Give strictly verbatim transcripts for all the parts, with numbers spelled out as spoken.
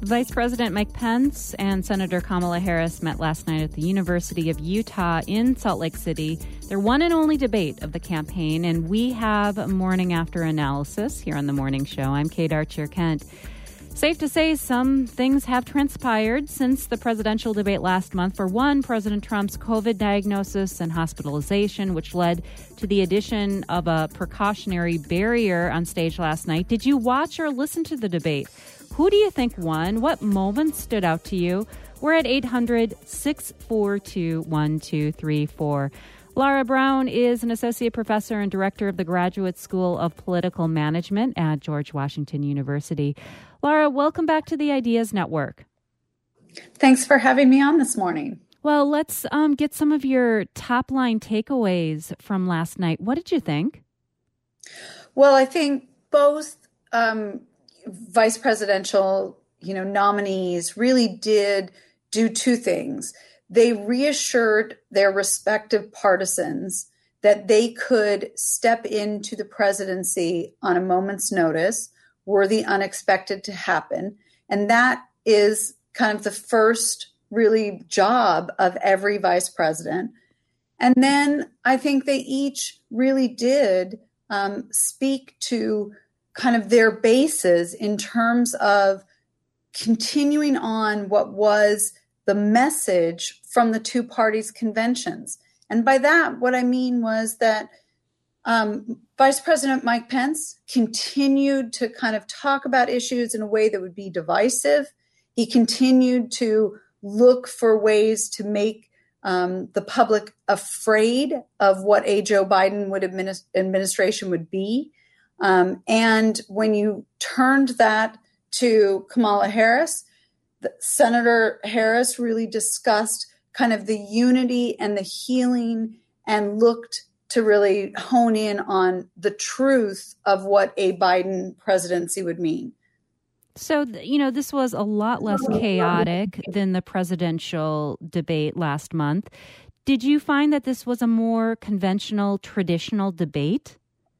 Vice President Mike Pence and Senator Kamala Harris met last night at the University of Utah in Salt Lake City. Their one and only debate of the campaign, and we have morning after analysis here on The Morning Show. I'm Kate Archer-Kent. Safe to say some things have transpired since the presidential debate last month. For one, President Trump's COVID diagnosis and hospitalization, which led to the addition of a precautionary barrier on stage last night. Did you watch or listen to the debate? Who do you think won? What moments stood out to you? We're at eight hundred, six four two, one two three four. Laura Brown is an associate professor and director of the Graduate School of Political Management at George Washington University. Laura, welcome back to the Ideas Network. Thanks for having me on this morning. Well, let's um, get some of your top line takeaways from last night. What did you think? Well, I think both um, vice presidential, you know, nominees really did do two things. They reassured their respective partisans that they could step into the presidency on a moment's notice were the unexpected to happen. And that is kind of the first really job of every vice president. And then I think they each really did um, speak to kind of their bases in terms of continuing on what was the message from the two parties' conventions. And by that, what I mean was that um, Vice President Mike Pence continued to kind of talk about issues in a way that would be divisive. He continued to look for ways to make um, the public afraid of what a Joe Biden would administ- administration would be. Um, and when you turned that to Kamala Harris, Senator Harris really discussed kind of the unity and the healing and looked to really hone in on the truth of what a Biden presidency would mean. So, you know, this was a lot less chaotic than the presidential debate last month. Did you find that this was a more conventional, traditional debate?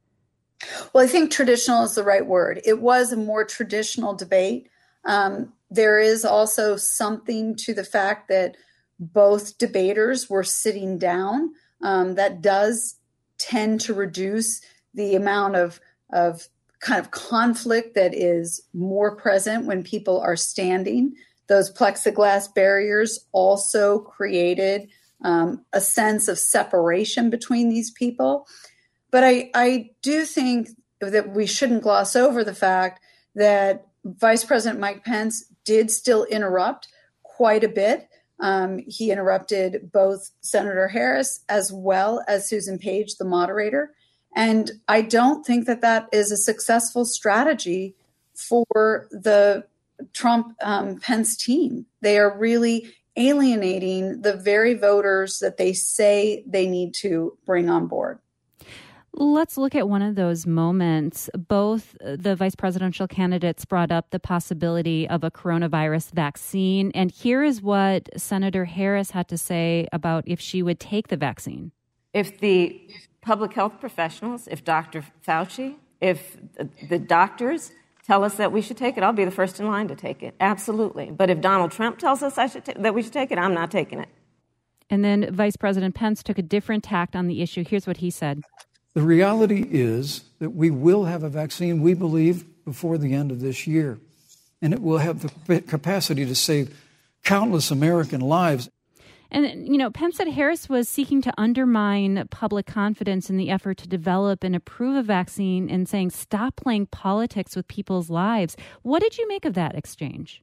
Well, I think traditional is the right word. It was a more traditional debate. Um, there is also something to the fact that both debaters were sitting down. Um, that does tend to reduce the amount of, of kind of conflict that is more present when people are standing. Those plexiglass barriers also created um, a sense of separation between these people. But I, I do think that we shouldn't gloss over the fact that Vice President Mike Pence did still interrupt quite a bit. Um, he interrupted both Senator Harris as well as Susan Page, the moderator. And I don't think that that is a successful strategy for the Trump um, Pence team. They are really alienating the very voters that they say they need to bring on board. Let's look at one of those moments. Both the vice presidential candidates brought up the possibility of a coronavirus vaccine. And here is what Senator Harris had to say about if she would take the vaccine. If the public health professionals, if Doctor Fauci, if the doctors tell us that we should take it, I'll be the first in line to take it. Absolutely. But if Donald Trump tells us I should ta- that we should take it, I'm not taking it. And then Vice President Pence took a different tact on the issue. Here's what he said. The reality is that we will have a vaccine, we believe, before the end of this year. And it will have the capacity to save countless American lives. And, you know, Pence said Harris was seeking to undermine public confidence in the effort to develop and approve a vaccine and saying, stop playing politics with people's lives. What did you make of that exchange?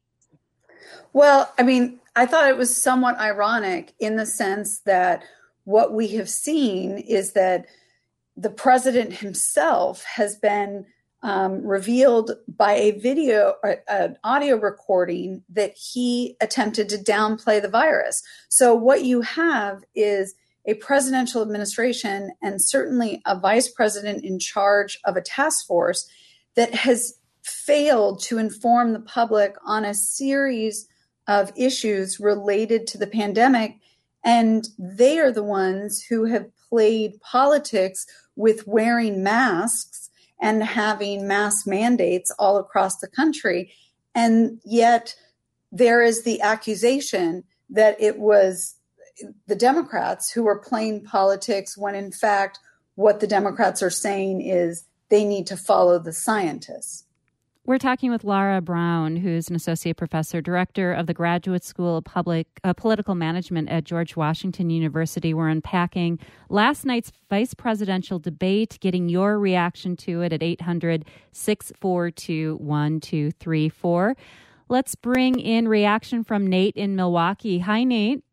Well, I mean, I thought it was somewhat ironic in the sense that what we have seen is that the president himself has been um, revealed by a video, uh, an audio recording that he attempted to downplay the virus. So what you have is a presidential administration and certainly a vice president in charge of a task force that has failed to inform the public on a series of issues related to the pandemic. And they are the ones who have played politics with wearing masks and having mask mandates all across the country. And yet there is the accusation that it was the Democrats who were playing politics when, in fact, what the Democrats are saying is they need to follow the scientists. We're talking with Laura Brown, who's an associate professor, director of the Graduate School of Public uh, Political Management at George Washington University. We're unpacking last night's vice presidential debate, getting your reaction to it at eight hundred, six four two, one two three four. Let's bring in reaction from Nate in Milwaukee. Hi, Nate.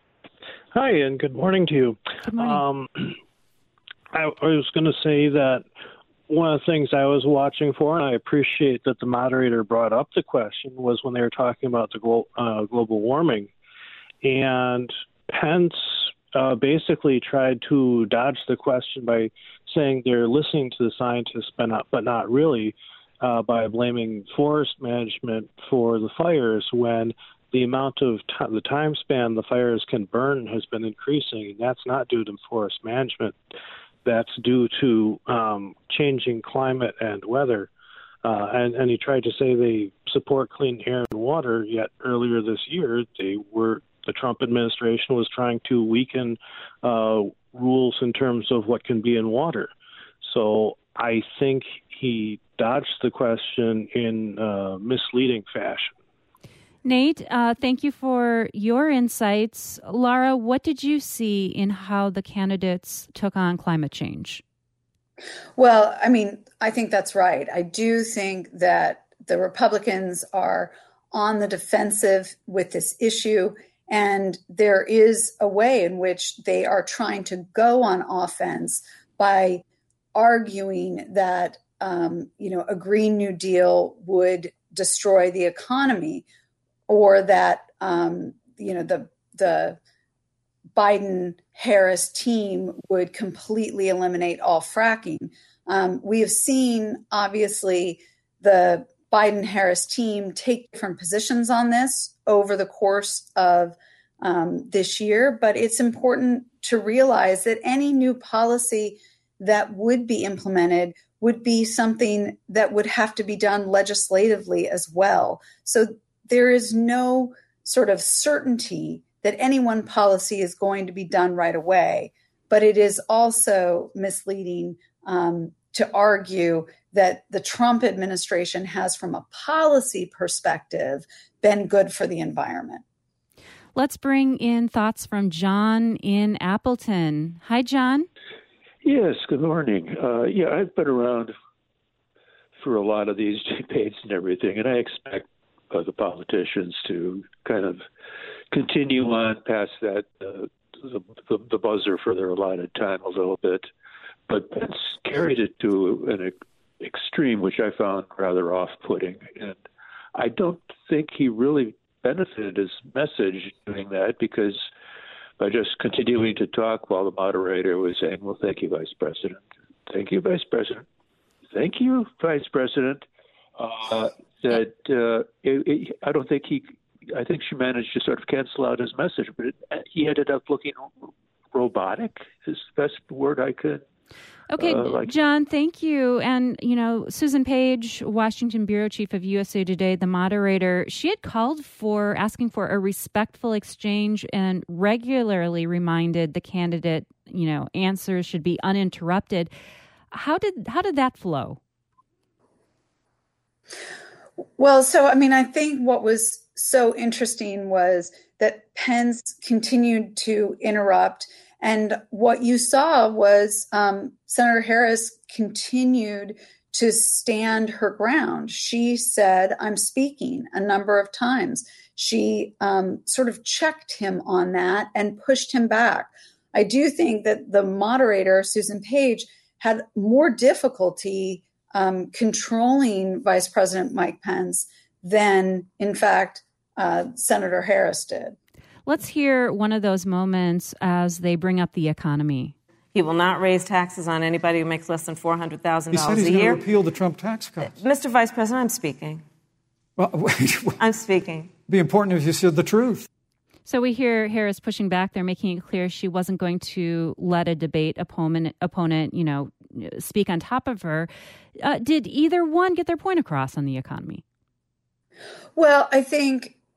Hi, and good morning to you. Good morning. Um, I, I was going to say that one of the things I was watching for, and I appreciate that the moderator brought up the question, was when they were talking about the glo- uh, global warming. And Pence uh, basically tried to dodge the question by saying they're listening to the scientists, but not, but not really, uh, by blaming forest management for the fires when the amount of t- the time span the fires can burn has been increasing, and that's not due to forest management. That's due to um, changing climate and weather. Uh, and, and he tried to say they support clean air and water, yet earlier this year they were the Trump administration was trying to weaken uh, rules in terms of what can be in water. So I think he dodged the question in uh, misleading fashion. Nate, uh, thank you for your insights. Laura, what did you see in how the candidates took on climate change? Well, I mean, I think that's right. I do think that the Republicans are on the defensive with this issue, and there is a way in which they are trying to go on offense by arguing that, um, you know, a Green New Deal would destroy the economy, or that, um, you know, the the Biden-Harris team would completely eliminate all fracking. Um, we have seen, obviously, the Biden-Harris team take different positions on this over the course of um, this year, but it's important to realize that any new policy that would be implemented would be something that would have to be done legislatively as well. So there is no sort of certainty that any one policy is going to be done right away, but it is also misleading um, to argue that the Trump administration has, from a policy perspective, been good for the environment. Let's bring in thoughts from John in Appleton. Hi, John. Yes, good morning. Uh, yeah, I've been around for a lot of these debates and everything, and I expect uh, the politicians to kind of continue on past that, uh, the, the, the buzzer for their allotted time a little bit. But Pence carried it to an extreme, which I found rather off-putting. And I don't think he really benefited his message doing that, because by just continuing to talk while the moderator was saying, well, thank you, Vice President. Thank you, Vice President. Thank you, Vice President. Uh, that uh, it, it, I don't think he, I think she managed to sort of cancel out his message, but it, he ended up looking robotic, is the best word I could. Okay, uh, like. John, thank you. And, you know, Susan Page, Washington bureau chief of U S A Today, the moderator, she had called for asking for a respectful exchange and regularly reminded the candidate, you know, answers should be uninterrupted. How did how did that flow? Well, so, I mean, I think what was so interesting was that Pence continued to interrupt. And what you saw was um, Senator Harris continued to stand her ground. She said, I'm speaking, a number of times. She um, sort of checked him on that and pushed him back. I do think that the moderator, Susan Page, had more difficulty um, controlling Vice President Mike Pence than, in fact, uh, Senator Harris did. Let's hear one of those moments as they bring up the economy. He will not raise taxes on anybody who makes less than four hundred thousand dollars a year. He said he's going to repeal the Trump tax cuts. Mister Vice President, I'm speaking. Well, wait, I'm speaking. It'd be important if you said the truth. So we hear Harris pushing back. They're making it clear she wasn't going to let a debate opponent, opponent you know, speak on top of her. Uh, did either one get their point across on the economy? Well, I think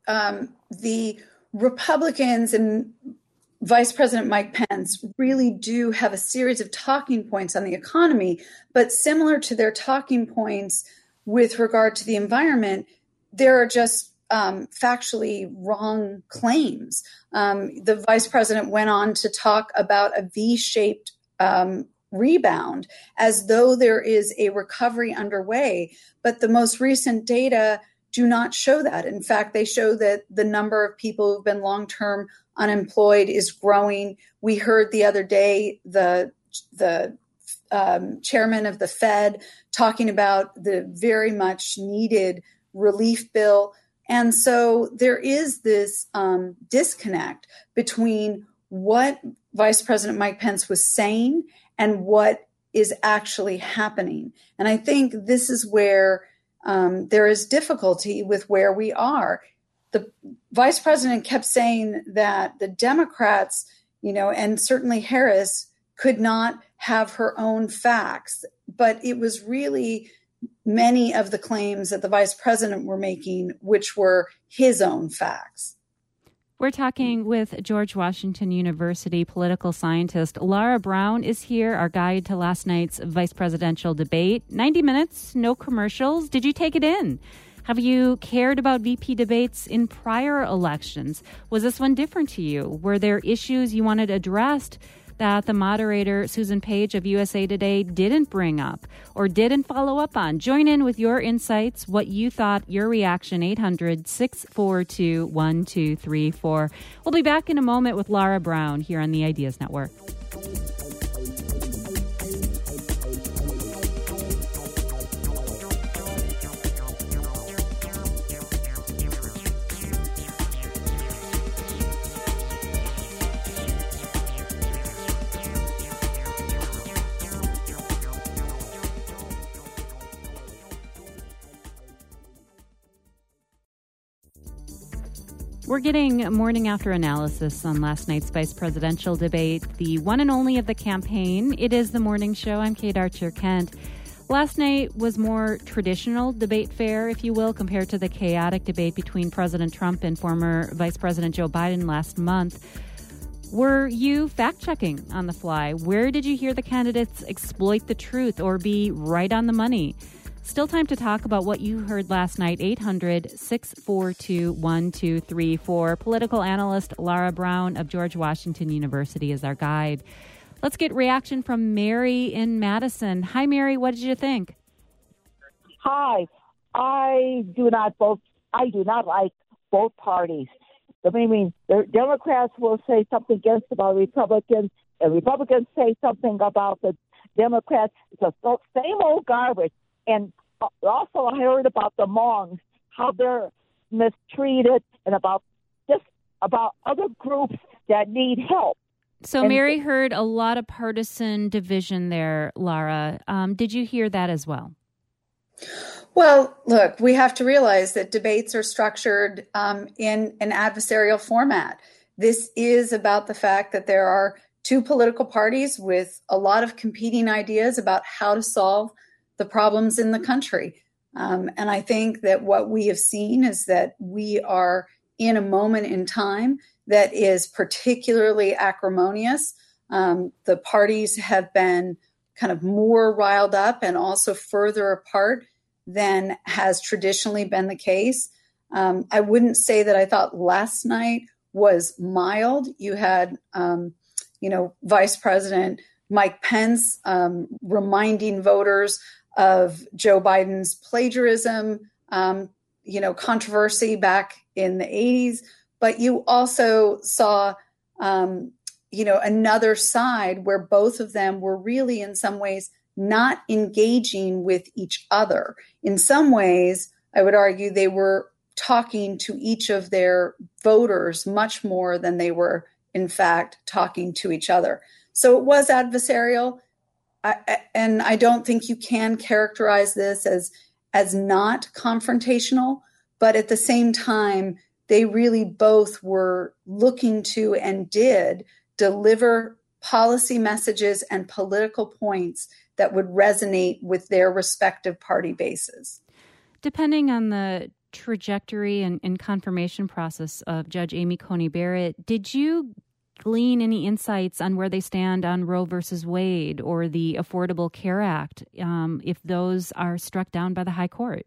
um, the Republicans and Vice President Mike Pence really do have a series of talking points on the economy, but similar to their talking points with regard to the environment, there are just um, factually wrong claims. Um, the vice president went on to talk about a V-shaped um, rebound as though there is a recovery underway, but the most recent data do not show that. In fact, they show that the number of people who've been long-term unemployed is growing. We heard the other day the the um, chairman of the Fed talking about the very much needed relief bill. And so there is this um, disconnect between what Vice President Mike Pence was saying and what is actually happening. And I think this is where um, there is difficulty with where we are. The vice president kept saying that the Democrats, you know, and certainly Harris could not have her own facts, but it was really many of the claims that the vice president were making, which were his own facts. We're talking with George Washington University political scientist Lara Brown is here, our guide to last night's vice presidential debate. ninety minutes, no commercials. Did you take it in? Have you cared about V P debates in prior elections? Was this one different to you? Were there issues you wanted addressed that the moderator, Susan Page of U S A Today, didn't bring up or didn't follow up on? Join in with your insights, what you thought, your reaction, eight hundred, six four two, one two three four. We'll be back in a moment with Lara Brown here on the Ideas Network. We're getting morning after analysis on last night's vice presidential debate, the one and only of the campaign. It is the morning show. I'm Kate Archer-Kent. Last night was more traditional debate fare, if you will, compared to the chaotic debate between President Trump and former Vice President Joe Biden last month. Were you fact-checking on the fly? Where did you hear the candidates exploit the truth or be right on the money? Still time to talk about what you heard last night. eight hundred, six four two, one two three four. Political analyst Lara Brown of George Washington University is our guide. Let's get reaction from Mary in Madison. Hi, Mary. What did you think? Hi. I do not both. I do not like both parties. I mean, the Democrats will say something against about Republicans, and Republicans say something about the Democrats. It's the same old garbage. And also I heard about the Hmongs, how they're mistreated, and about just about other groups that need help. So and Mary heard a lot of partisan division there, Lara. Um, did you hear that as well? Well, look, we have to realize that debates are structured um, in an adversarial format. This is about the fact that there are two political parties with a lot of competing ideas about how to solve the problems in the country. Um, and I think that what we have seen is that we are in a moment in time that is particularly acrimonious. Um, the parties have been kind of more riled up and also further apart than has traditionally been the case. Um, I wouldn't say that I thought last night was mild. You had, um, you know, Vice President Mike Pence um, reminding voters of Joe Biden's plagiarism, um, you know, controversy back in the eighties. But you also saw, um, you know, another side where both of them were really in some ways not engaging with each other. In some ways, I would argue they were talking to each of their voters much more than they were, in fact, talking to each other. So it was adversarial. I, and I don't think you can characterize this as as not confrontational, but at the same time, they really both were looking to and did deliver policy messages and political points that would resonate with their respective party bases. Depending on the trajectory and, and confirmation process of Judge Amy Coney Barrett, did you glean any insights on where they stand on Roe versus Wade or the Affordable Care Act, um, if those are struck down by the High Court?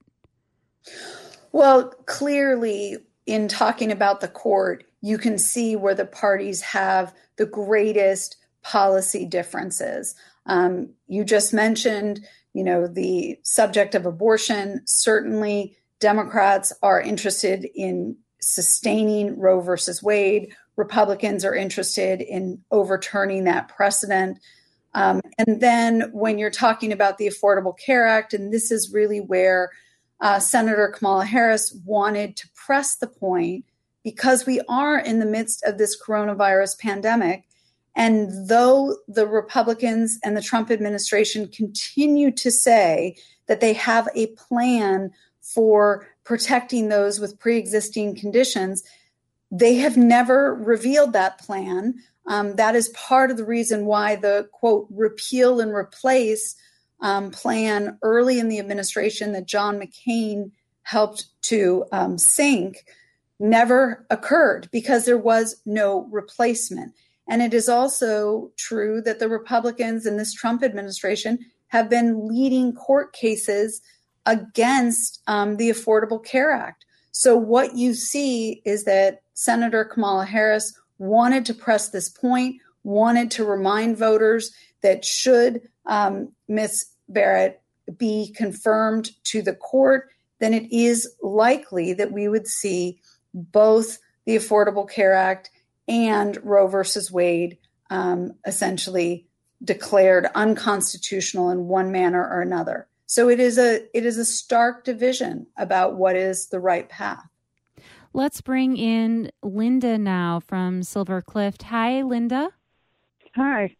Well, clearly, in talking about the court, you can see where the parties have the greatest policy differences. Um, you just mentioned, you know, the subject of abortion. Certainly, Democrats are interested in sustaining Roe versus Wade. Republicans are interested in overturning that precedent. Um, and then when you're talking about the Affordable Care Act, and this is really where uh, Senator Kamala Harris wanted to press the point, because we are in the midst of this coronavirus pandemic. And though the Republicans and the Trump administration continue to say that they have a plan for protecting those with pre-existing conditions, they have never revealed that plan. Um, that is part of the reason why the, quote, repeal and replace um, plan early in the administration that John McCain helped to um, sink never occurred, because there was no replacement. And it is also true that the Republicans in this Trump administration have been leading court cases against um, the Affordable Care Act. So what you see is that Senator Kamala Harris wanted to press this point, wanted to remind voters that should um, Miz Barrett be confirmed to the court, then it is likely that we would see both the Affordable Care Act and Roe versus Wade um, essentially declared unconstitutional in one manner or another. So it is a it is a stark division about what is the right path. Let's bring in Linda now from Silver Cliff. Hi, Linda. Hi.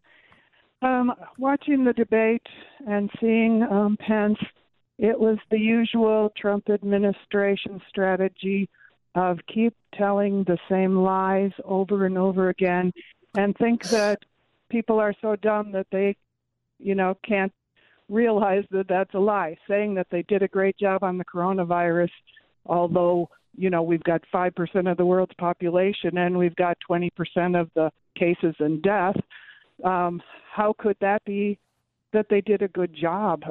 Um, watching the debate and seeing um, Pence, it was the usual Trump administration strategy of keep telling the same lies over and over again and think that people are so dumb that they, you know, can't realize that that's a lie. Saying that they did a great job on the coronavirus, although, you know, we've got five percent of the world's population and we've got twenty percent of the cases and death. Um, how could that be that they did a good job?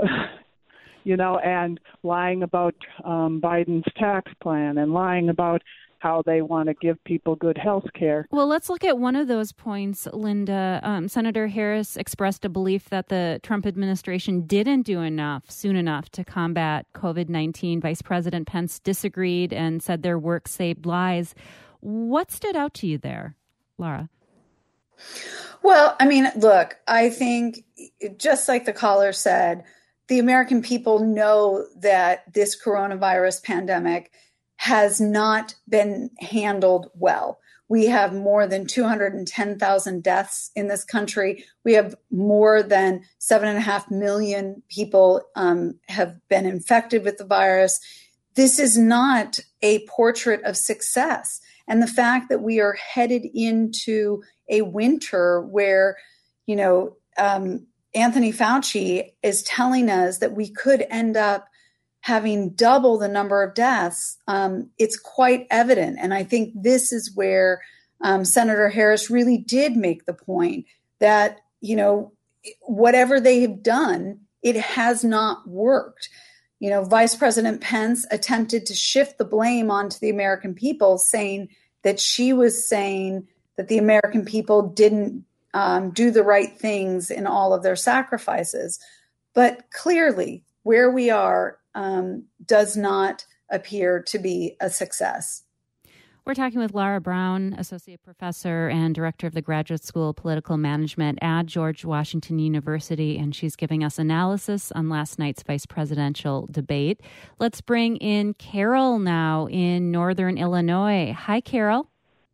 You know, and lying about um, Biden's tax plan and lying about how they want to give people good health care. Well, let's look at one of those points, Linda. Um, Senator Harris expressed a belief that the Trump administration didn't do enough soon enough to combat COVID nineteen. Vice President Pence disagreed and said their work saved lives. What stood out to you there, Laura? Well, I mean, look, I think just like the caller said, the American people know that this coronavirus pandemic has not been handled well. We have more than two hundred ten thousand deaths in this country. We have more than seven and a half million people um, have been infected with the virus. This is not a portrait of success. And the fact that we are headed into a winter where, you know, um, Anthony Fauci is telling us that we could end up having double the number of deaths, um, it's quite evident. And I think this is where um, Senator Harris really did make the point that, you know, whatever they have done, it has not worked. You know, Vice President Pence attempted to shift the blame onto the American people, saying that she was saying that the American people didn't um, do the right things in all of their sacrifices. But clearly, where we are um, does not appear to be a success. We're talking with Laura Brown, Associate Professor and Director of the Graduate School of Political Management at George Washington University, and she's giving us analysis on last night's vice presidential debate. Let's bring in Carol now in Northern Illinois. Hi, Carol.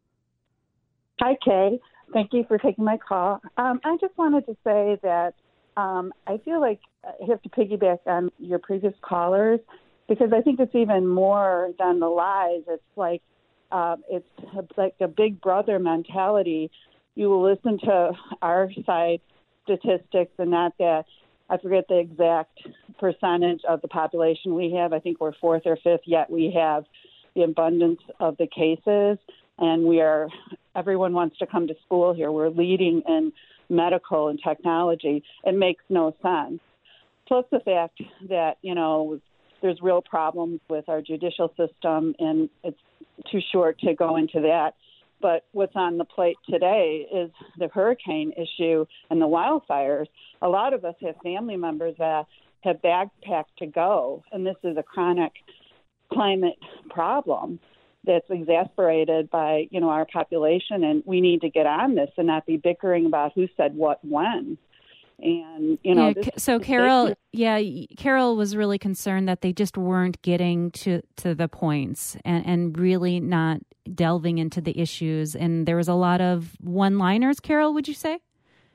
Hi, Kay. Thank you for taking my call. Um, I just wanted to say that um, I feel like I have to piggyback on your previous callers, because I think it's even more than the lies. It's like uh, it's like a big brother mentality. You will listen to our side statistics and not that. I forget the exact percentage of the population we have. I think we're fourth or fifth, yet we have the abundance of the cases. And we are, everyone wants to come to school here. We're leading in medical and technology. It makes no sense. Plus the fact that, you know, there's real problems with our judicial system, and it's too short to go into that. But what's on the plate today is the hurricane issue and the wildfires. A lot of us have family members that have backpacked to go, and this is a chronic climate problem that's exasperated by, you know, our population, and we need to get on this and not be bickering about who said what when. And, you know, yeah, this, so Carol, yeah, Carol was really concerned that they just weren't getting to, to the points and, and really not delving into the issues. And there was a lot of one-liners, Carol, would you say?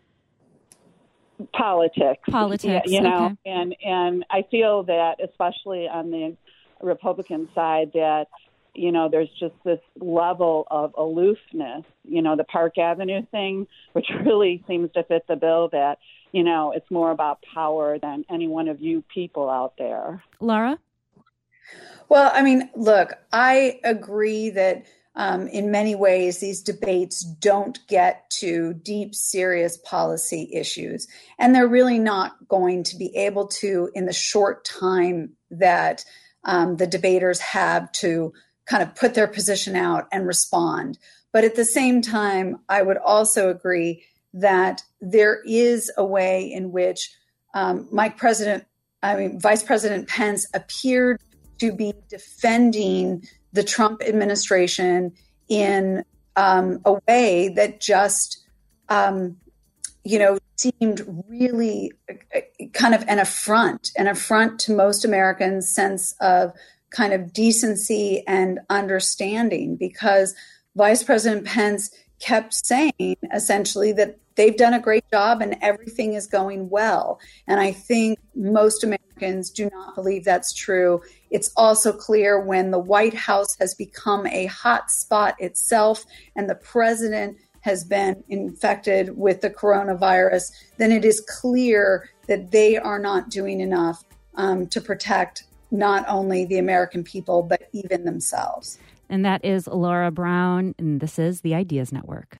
Politics. Politics, yeah, you know, okay. and, and I feel that especially on the Republican side that, you know, there's just this level of aloofness, you know, the Park Avenue thing, which really seems to fit the bill that, you know, it's more about power than any one of you people out there. Laura? Well, I mean, look, I agree that um, in many ways these debates don't get to deep, serious policy issues. And they're really not going to be able to in the short time that um, the debaters have to kind of put their position out and respond. But at the same time, I would also agree that there is a way in which um, Mike President, I mean, Vice President Pence appeared to be defending the Trump administration in um, a way that just, um, you know, seemed really kind of an affront, an affront to most Americans' sense of kind of decency and understanding, because Vice President Pence kept saying essentially that they've done a great job and everything is going well. And I think most Americans do not believe that's true. It's also clear when the White House has become a hot spot itself and the president has been infected with the coronavirus, then it is clear that they are not doing enough um, to protect not only the American people, but even themselves. And that is Laura Brown, and this is the Ideas Network.